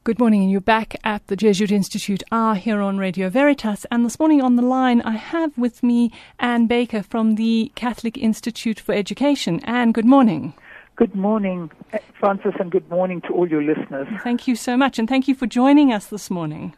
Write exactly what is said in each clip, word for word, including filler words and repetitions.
Good morning, and you're back at the Jesuit Institute Hour here on Radio Veritas. And this morning on the line, I have with me Anne Baker from the Catholic Institute for Education. Anne, good morning. Good morning, Francis, and good morning to all your listeners. Thank you so much, and thank you for joining us this morning.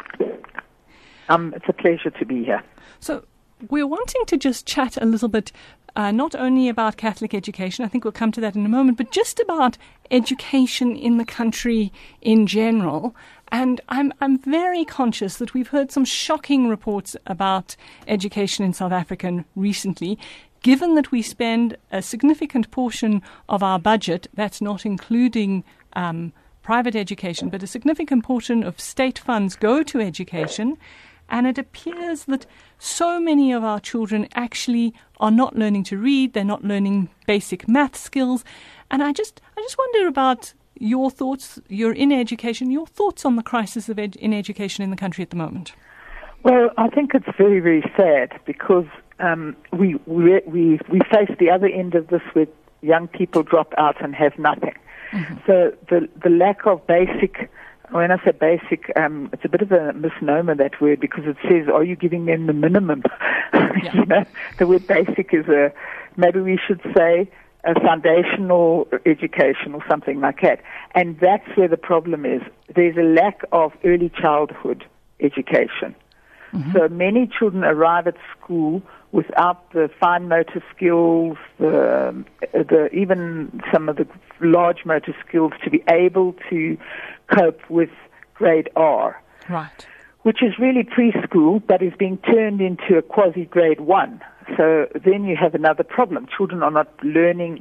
Um, it's a pleasure to be here. So we're wanting to just chat a little bit, uh, not only about Catholic education, I think we'll come to that in a moment, but just about education in the country in general. And I'm I'm very conscious that we've heard some shocking reports about education in South Africa recently. Given that we spend a significant portion of our budget, that's not including um, private education, but a significant portion of state funds go to education, and it appears that so many of our children actually are not learning to read, they're not learning basic math skills. And I just I just wonder about your thoughts. You're in education, your thoughts on the crisis of ed- in education in the country at the moment. Well, I think it's very, very sad because um, we, we we we face the other end of this where young people drop out and have nothing. Mm-hmm. So the the lack of basic, when I say basic, um, it's a bit of a misnomer, that word, because it says, are you giving them the minimum? Yeah. You know, the word basic is a, maybe we should say a foundational education or something like that. And that's where the problem is. There's a lack of early childhood education. Mm-hmm. So many children arrive at school without the fine motor skills, the, the even some of the large motor skills to be able to cope with grade R. Right. Which is really preschool, but is being turned into a quasi-grade one. So then you have another problem. Children are not learning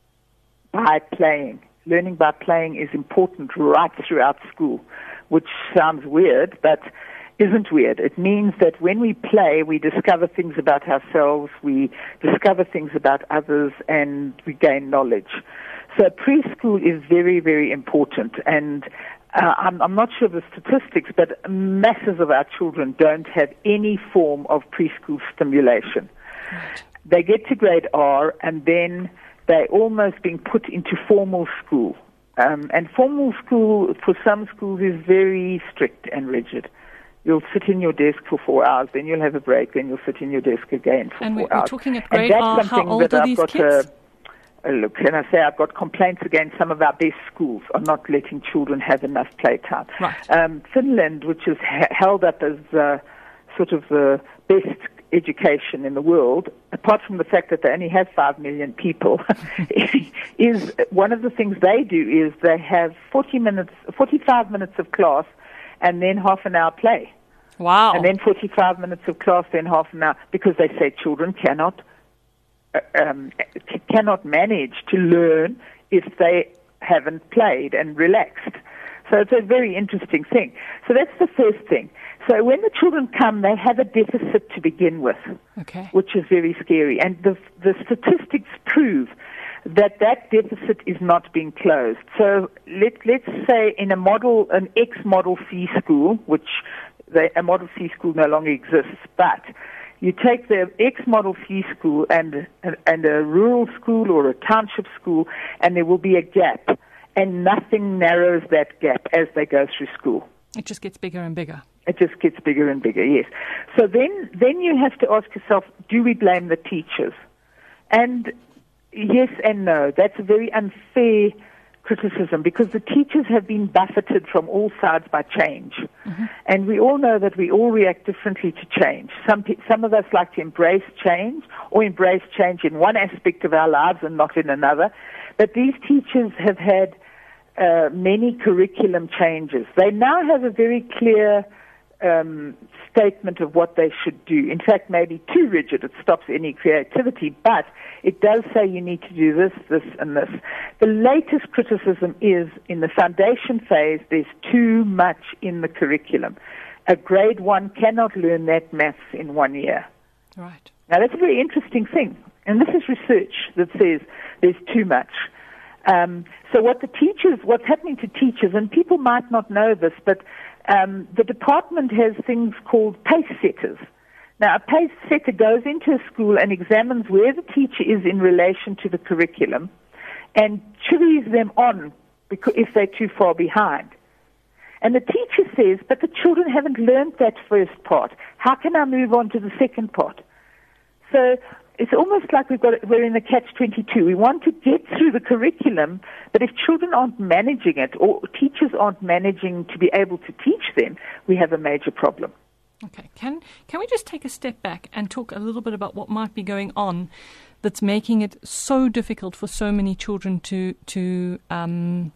by playing. Learning by playing is important right throughout school, which sounds weird, but isn't weird. It means that when we play, we discover things about ourselves, we discover things about others, and we gain knowledge. So preschool is very, very important. And uh, I'm, I'm not sure of the statistics, but masses of our children don't have any form of preschool stimulation. Right. They get to grade R, and then they're almost being put into formal school. Um, and formal school, for some schools, is very strict and rigid. You'll sit in your desk for four hours, then you'll have a break, then you'll sit in your desk again for and four we're, hours. we're talking at grade and that's R. How something old that are I've these got kids? A, a look, and I say I've got complaints against some of our best schools are not letting children have enough playtime. Right. Um, Finland, which is ha- held up as uh, sort of the best education in the world, apart from the fact that they only have five million people, is one of the things they do is they have forty minutes, forty-five minutes of class, and then half an hour play. Wow. And then forty-five minutes of class, then half an hour, because they say children cannot uh, um, c- cannot manage to learn if they haven't played and relaxed. So it's a very interesting thing. So that's the first thing. So when the children come, they have a deficit to begin with, Okay. which is very scary. And the the statistics prove that that deficit is not being closed. So let, let's say in a model, an ex-model C school, which the, a model C school no longer exists, but you take the ex-model C school and, and, and a rural school or a township school, and there will be a gap, and nothing narrows that gap as they go through school. It just gets bigger and bigger. It just gets bigger and bigger, yes. So then, then you have to ask yourself, do we blame the teachers? And yes and no. That's a very unfair criticism because the teachers have been buffeted from all sides by change. Mm-hmm. And we all know that we all react differently to change. Some pe- some of us like to embrace change or embrace change in one aspect of our lives and not in another. But these teachers have had uh, many curriculum changes. They now have a very clear Um, statement of what they should do. In fact, maybe too rigid, it stops any creativity, but it does say you need to do this, this, and this. The latest criticism is in the foundation phase, there's too much in the curriculum. A grade one cannot learn that maths in one year. Right. Now, that's a very interesting thing, and this is research that says there's too much. Um, so what the teachers, what's happening to teachers, and people might not know this, but Um, the department has things called pace setters. Now, a pace setter goes into a school and examines where the teacher is in relation to the curriculum and chivvies them on because if they're too far behind. And the teacher says, but the children haven't learned that first part. How can I move on to the second part? So it's almost like we've got, we're in the catch twenty-two. We want to get through the curriculum, but if children aren't managing it or teachers aren't managing to be able to teach them, we have a major problem. Okay, can can we just take a step back and talk a little bit about what might be going on that's making it so difficult for so many children to to um,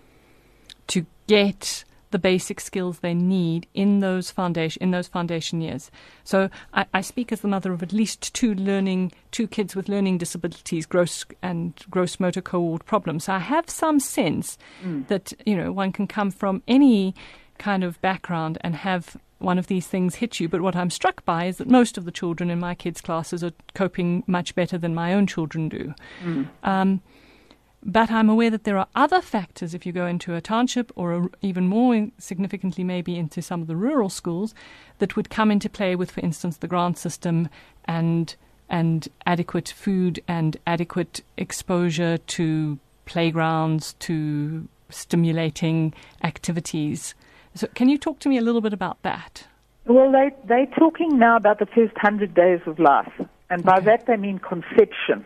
to get the basic skills they need in those foundation in those foundation years. So I, I speak as the mother of at least two learning two kids with learning disabilities, gross and gross motor cohort problems. So I have some sense mm. that you know one can come from any kind of background and have one of these things hit you. But what I'm struck by is that most of the children in my kids' classes are coping much better than my own children do. Mm. Um, But I'm aware that there are other factors if you go into a township or a, even more significantly maybe into some of the rural schools that would come into play with, for instance, the grant system and and adequate food and adequate exposure to playgrounds, to stimulating activities. So can you talk to me a little bit about that? Well, they, they're talking now about the first hundred days of life. And by okay. that they mean conception.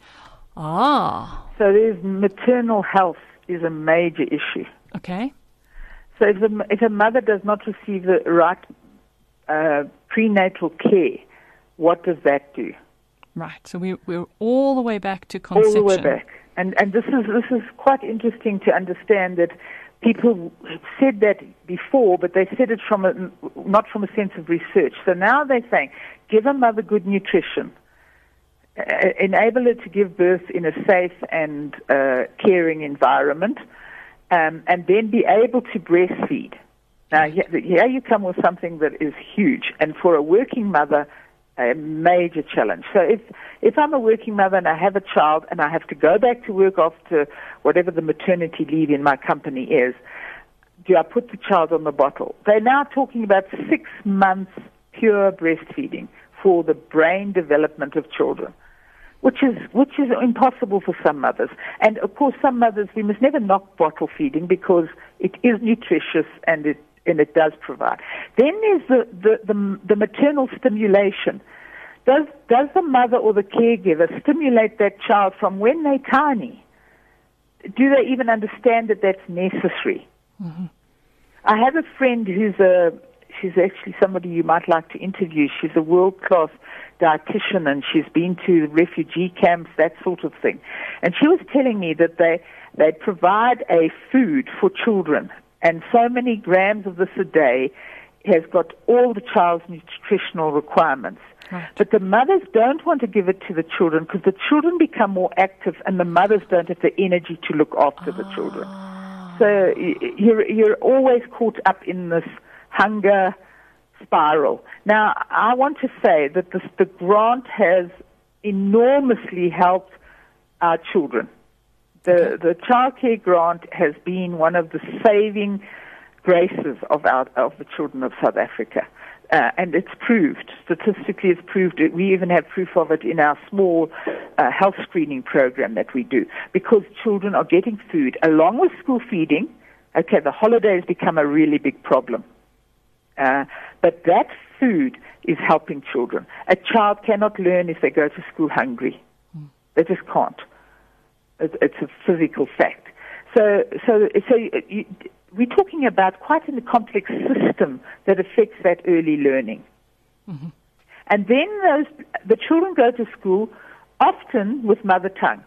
Ah. So there's maternal health is a major issue. Okay. So if a, if a mother does not receive the right uh, prenatal care, what does that do? Right. So we, we're all the way back to conception. All the way back. And and this is this is quite interesting to understand that people said that before, but they said it from a, not from a sense of research. So now they're saying, give a mother good nutrition. Uh, enable her to give birth in a safe and uh, caring environment, um, and then be able to breastfeed. Now, here you come with something that is huge, and for a working mother, a major challenge. So if, if I'm a working mother and I have a child and I have to go back to work after whatever the maternity leave in my company is, do I put the child on the bottle? They're now talking about six months pure breastfeeding for the brain development of children, which is which is impossible for some mothers. And, of course, some mothers, we must never knock bottle feeding because it is nutritious and it and it does provide. Then there's the, the, the, the maternal stimulation. Does, does the mother or the caregiver stimulate that child from when they're tiny? Do they even understand that that's necessary? Mm-hmm. I have a friend who's a She's actually somebody you might like to interview. She's a world-class dietitian, and she's been to refugee camps, that sort of thing. And she was telling me that they they provide a food for children, and so many grams of this a day has got all the child's nutritional requirements. Right. But the mothers don't want to give it to the children because the children become more active, and the mothers don't have the energy to look after oh. the children. So you're you're always caught up in this hunger spiral. Now, I want to say that this, the grant has enormously helped our children. The the childcare grant has been one of the saving graces of our of the children of South Africa, uh, and it's proved statistically. It's proved it. We even have proof of it in our small uh, health screening program that we do, because children are getting food along with school feeding. Okay, the holidays become a really big problem. Uh, but that food is helping children. A child cannot learn if they go to school hungry. Mm. They just can't. It, it's a physical fact. So, so, so you, we're talking about quite a complex system that affects that early learning. Mm-hmm. And then those the children go to school often with mother tongue.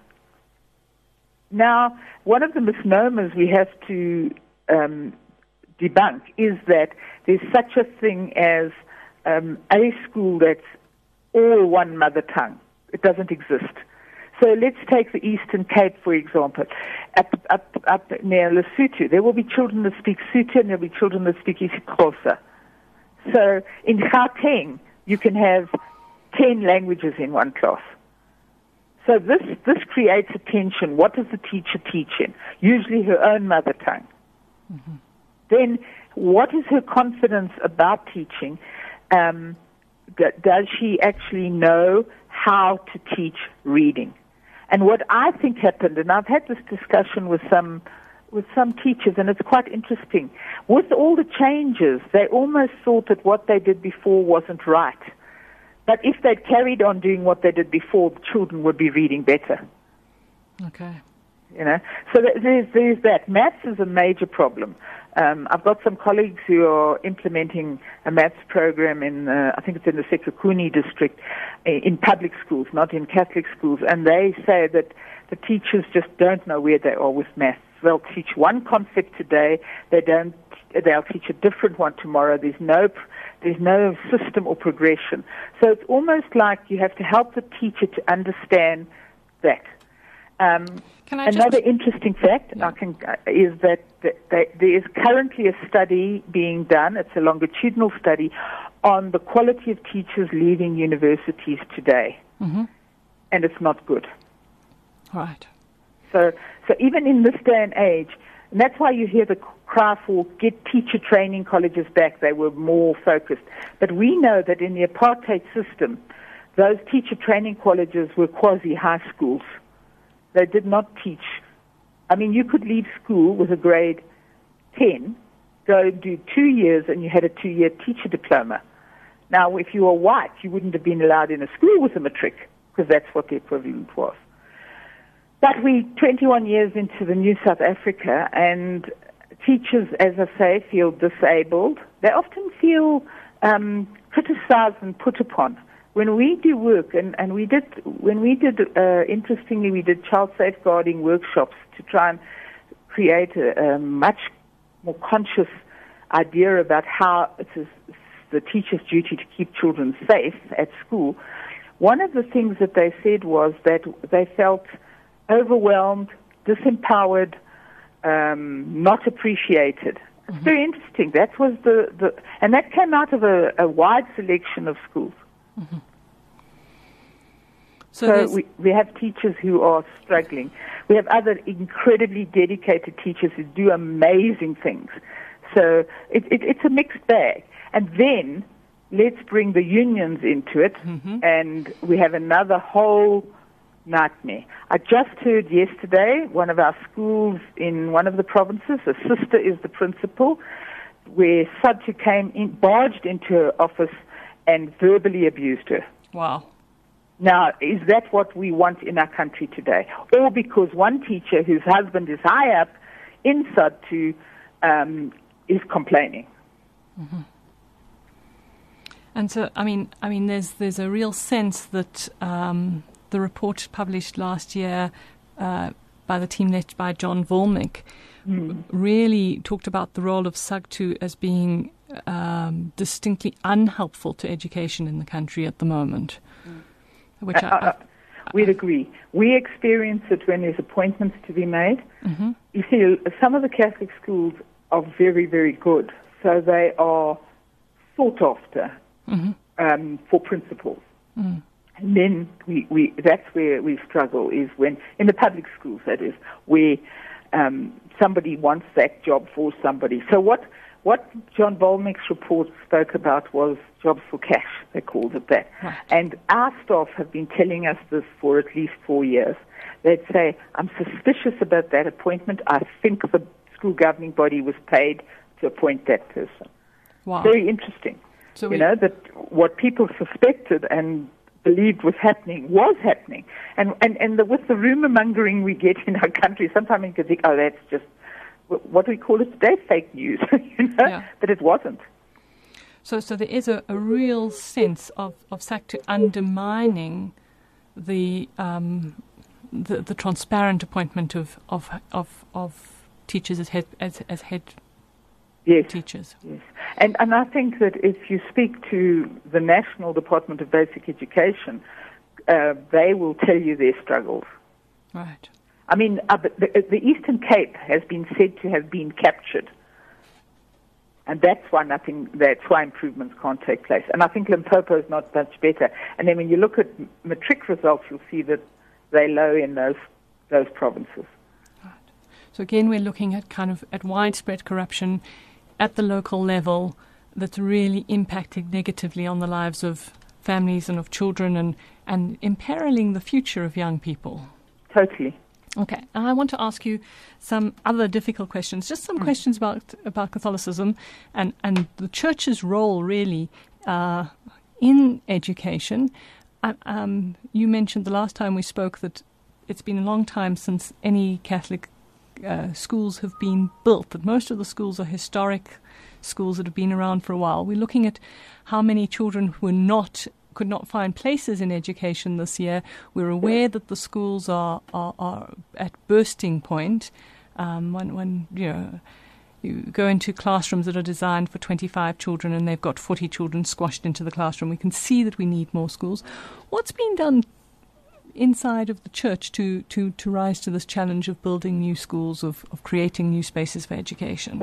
Now, one of the misnomers we have to um, debunk is that there's such a thing as um, a school that's all one mother tongue. It doesn't exist. So let's take the Eastern Cape, for example. Up, up, up near Lesotho, there will be children that speak Sotho and there will be children that speak isiXhosa. So in Gauteng, you can have ten languages in one class. So this, this creates a tension. What does the teacher teach in? Usually her own mother tongue. Mm-hmm. Then what is her confidence about teaching? Um, does she actually know how to teach reading? And what I think happened, and I've had this discussion with some with some teachers, and it's quite interesting. With all the changes, they almost thought that what they did before wasn't right. But if they'd carried on doing what they did before, the children would be reading better. Okay. You know, so there's there's that. Maths is a major problem. Um, I've got some colleagues who are implementing a maths program in, uh, I think it's in the Sekhukhune district, in public schools, not in Catholic schools, and they say that the teachers just don't know where they are with maths. They'll teach one concept today, they don't. They'll teach a different one tomorrow. There's no, there's no system or progression. So it's almost like you have to help the teacher to understand that. Um, Can I another just... interesting fact yeah. I can, uh, is that, that, that there is currently a study being done. It's a longitudinal study on the quality of teachers leaving universities today, mm-hmm. and it's not good. Right. So, so even in this day and age, and that's why you hear the cry for get teacher training colleges back. They were more focused. But we know that in the apartheid system, those teacher training colleges were quasi-high schools. They did not teach. I mean, you could leave school with a grade ten, go and do two years, and you had a two-year teacher diploma. Now, if you were white, you wouldn't have been allowed in a school with a matric, because that's what the equivalent was. But we twenty-one years into the new South Africa, and teachers, as I say, feel disabled. They often feel um, criticized and put upon. When we do work, and, and we did, when we did, uh, interestingly, we did child safeguarding workshops to try and create a, a much more conscious idea about how it is the teacher's duty to keep children safe at school. One of the things that they said was that they felt overwhelmed, disempowered, um, not appreciated. Mm-hmm. It's very interesting. That was the, the and that came out of a, a wide selection of schools. Mm-hmm. So, so we, we have teachers who are struggling. We have other incredibly dedicated teachers who do amazing things. So it, it, it's a mixed bag. And then let's bring the unions into it, mm-hmm. and we have another whole nightmare. I just heard yesterday one of our schools in one of the provinces, a sister is the principal, where S A D T U came in, barged into her office and verbally abused her. Wow. Now, is that what we want in our country today? Or because one teacher whose husband is high up in S A D T U um, is complaining? Mm-hmm. And so, I mean, I mean, there's there's a real sense that um, the report published last year uh, by the team led by John Volmick mm. really talked about the role of S A D T U as being um, distinctly unhelpful to education in the country at the moment. Mm. Which uh, I, I, uh, we'd agree. We experience it when there's appointments to be made. Mm-hmm. You see, some of the Catholic schools are very, very good, so they are sought after. Mm-hmm. Um, for principals. Mm. And then we, we, that's where we struggle, is when, in the public schools that is, where um, somebody wants that job for somebody. So what, what John Volmick's report spoke about was jobs for cash, they called it that. Right. And our staff have been telling us this for at least four years. They'd say, I'm suspicious about that appointment. I think the school governing body was paid to appoint that person. Wow. Very interesting. So you know, that what people suspected and believed was happening was happening. And and, and the, with the rumor mongering we get in our country, sometimes you can think, oh, that's just, what do we call it today? Fake news. you know? Yeah. But it wasn't. So so there is a, a real sense of, of S A D T U undermining the, um, the the transparent appointment of of of, of teachers as head as, as head Yes. teachers. Yes. And and I think that if you speak to the National Department of Basic Education, uh, they will tell you their struggles. Right. I mean, uh, the, the Eastern Cape has been said to have been captured. And that's why nothing, that's why improvements can't take place. And I think Limpopo is not much better. And then when you look at matric results, you'll see that they're low in those those provinces. Right. So again, we're looking at kind of at widespread corruption at the local level that's really impacting negatively on the lives of families and of children and, and imperiling the future of young people. Totally. Okay, I want to ask you some other difficult questions, just some mm. questions about about Catholicism and, and the Church's role, really, uh, in education. Uh, um, you mentioned the last time we spoke that it's been a long time since any Catholic uh, schools have been built, that most of the schools are historic schools that have been around for a while. We're looking at how many children who are not could not find places in education this year. We're aware that the schools are are, are at bursting point. Um, when, when you know you go into classrooms that are designed for twenty-five children and they've got forty children squashed into the classroom, we can see that we need more schools. What's been done inside of the Church to to, to rise to this challenge of building new schools, of, of creating new spaces for education?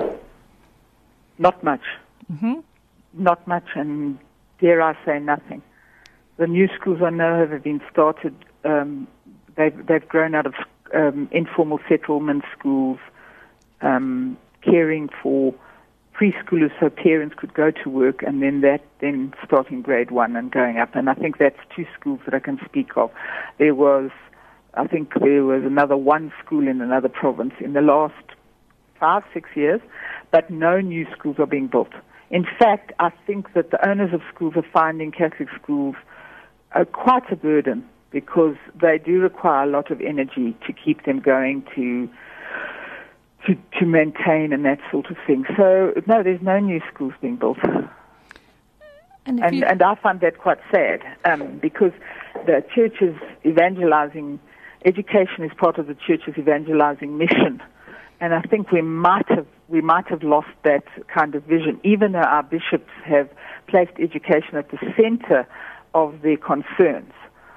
Not much. Mm-hmm. Not much, and dare I say nothing. The new schools I know have been started. Um, they've they've grown out of um, informal settlement schools, um, caring for preschoolers so parents could go to work, and then that then starting grade one and going up. And I think that's two schools that I can speak of. There was, I think there was another one school in another province in the last five six years, but no new schools are being built. In fact, I think that the owners of schools are finding Catholic schools Uh, quite a burden, because they do require a lot of energy to keep them going, to to to maintain and that sort of thing. So no, there's no new schools being built, and and, and I find that quite sad, um, because the church is evangelizing. Education is part of the church's evangelizing mission, and I think we might have we might have lost that kind of vision, even though our bishops have placed education at the center of their concerns.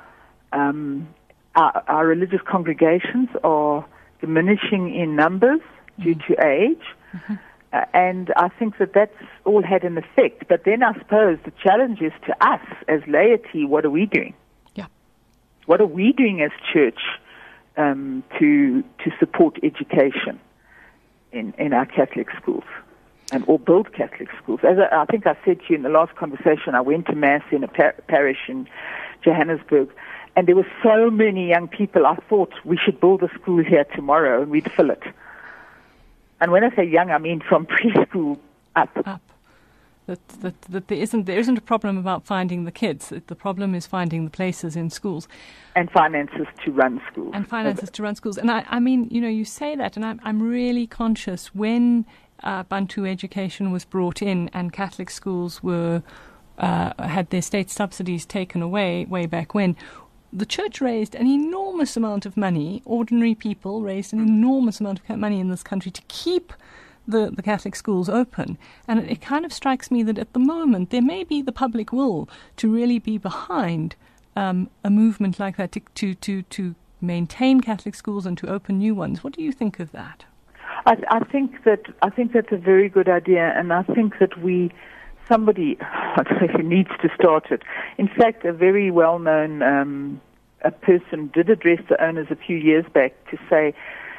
Um, our, our religious congregations are diminishing in numbers due mm-hmm. to age, mm-hmm. uh, and I think that that's all had an effect. But then I suppose the challenge is to us as laity, what are we doing? Yeah. What are we doing as church um, to to support education in, in our Catholic schools? And or build Catholic schools. As I, I think I said to you in the last conversation, I went to Mass in a par- parish in Johannesburg, and there were so many young people, I thought we should build a school here tomorrow and we'd fill it. And when I say young, I mean from preschool up. Up. That, that, that there isn't there isn't a problem about finding the kids. The problem is finding the places in schools. And finances to run schools. And finances to run schools. And I, I mean, you know, you say that, and I'm, I'm really conscious when Uh, Bantu education was brought in and Catholic schools were uh, had their state subsidies taken away way back when, the Church raised an enormous amount of money. Ordinary people raised an enormous amount of money in this country to keep the, the Catholic schools open. And it, it kind of strikes me that at the moment there may be the public will to really be behind um, a movement like that to, to, to, to maintain Catholic schools and to open new ones. What do you think of that? I, I think that I think that's a very good idea, and I think that we, somebody, I don't know who needs to start it. In fact, a very well-known um, a person did address the owners a few years back to say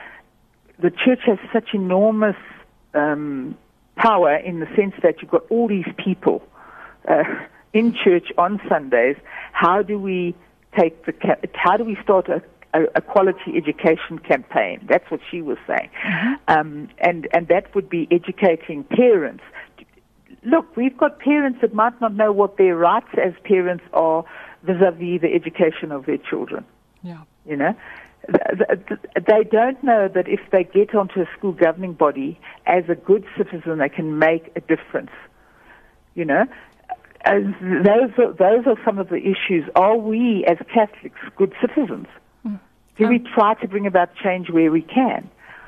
the church has such enormous um, power in the sense that you've got all these people uh, in church on Sundays. How do we take the? How do we start a A, a quality education campaign? That's what she was saying. Mm-hmm. Um, and, and that would be educating parents. Look, we've got parents that might not know what their rights as parents are vis-a-vis the education of their children. Yeah. You know? They don't know that if they get onto a school governing body, as a good citizen, they can make a difference. You know? As those are, those are some of the issues. Are we, as Catholics, good citizens? Do we try to bring about change where we can?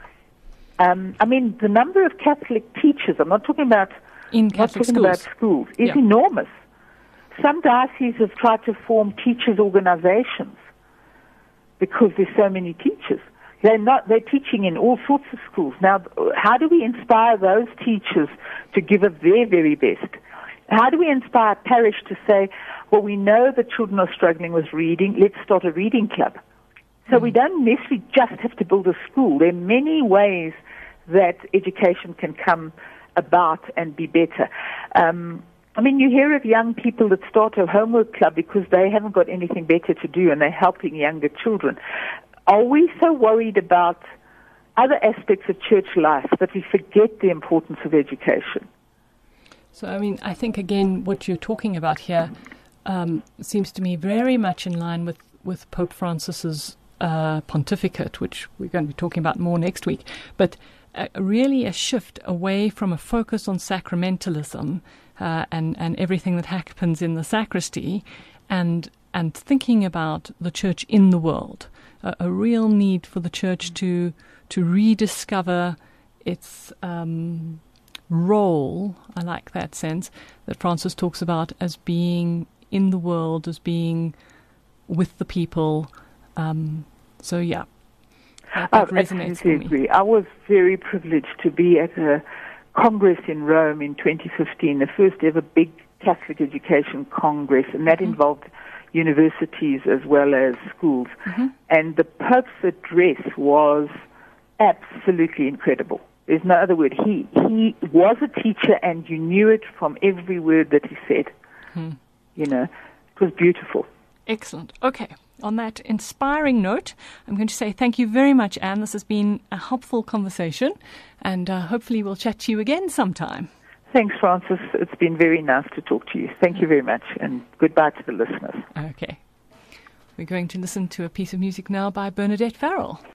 Um, I mean, the number of Catholic teachers, I'm not talking about, in Catholic not talking schools. about schools, is yeah. enormous. Some dioceses have tried to form teachers' organizations because there's so many teachers. They're not, they're teaching in all sorts of schools. Now, how do we inspire those teachers to give of their very best? How do we inspire parish to say, well, we know that children are struggling with reading, let's start a reading club. So we don't necessarily just have to build a school. There are many ways that education can come about and be better. Um, I mean, you hear of young people that start a homework club because they haven't got anything better to do and they're helping younger children. are we so worried about other aspects of church life that we forget the importance of education? So, I mean, I think, again, what you're talking about here um, seems to me very much in line with, with Pope Francis's uh, pontificate, which we're going to be talking about more next week. But uh, really a shift away from a focus on sacramentalism uh, and, and everything that happens in the sacristy and and thinking about the church in the world, uh, a real need for the church to to rediscover its um, role. I like that sense that Francis talks about as being in the world, as being with the people. Um, so, yeah, that, that I resonates for me. Agree. I was very privileged to be at a Congress in Rome in twenty fifteen, the first ever big Catholic education Congress, and that mm-hmm. involved universities as well as schools. Mm-hmm. And the Pope's address was absolutely incredible. There's no other word. He he was a teacher, and you knew it from every word that he said. Hmm. You know, it was beautiful. Excellent. Okay. On that inspiring note, I'm going to say thank you very much, Anne. This has been a helpful conversation, and uh, hopefully we'll chat to you again sometime. Thanks, Francis. It's been very nice to talk to you. Thank you very much, and goodbye to the listeners. Okay. We're going to listen to a piece of music now by Bernadette Farrell.